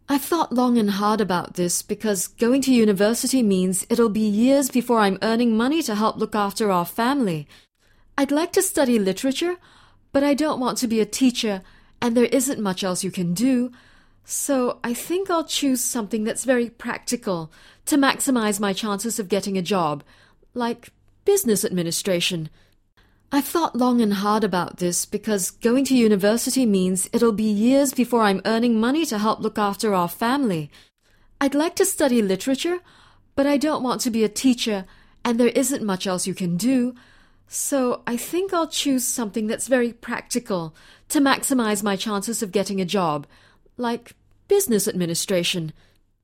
I've thought long and hard about this because going to university means it'll be years before I'm earning money to help look after our family. I'd like to study literature, but I don't want to be a teacher, and there isn't much else you can do. So I think I'll choose something that's very practical to maximize my chances of getting a job, like business administration. I've thought long and hard about this because going to university means it'll be years before I'm earning money to help look after our family. I'd like to study literature, but I don't want to be a teacher, and there isn't much else you can do. So I think I'll choose something that's very practical to maximize my chances of getting a job, like business administration.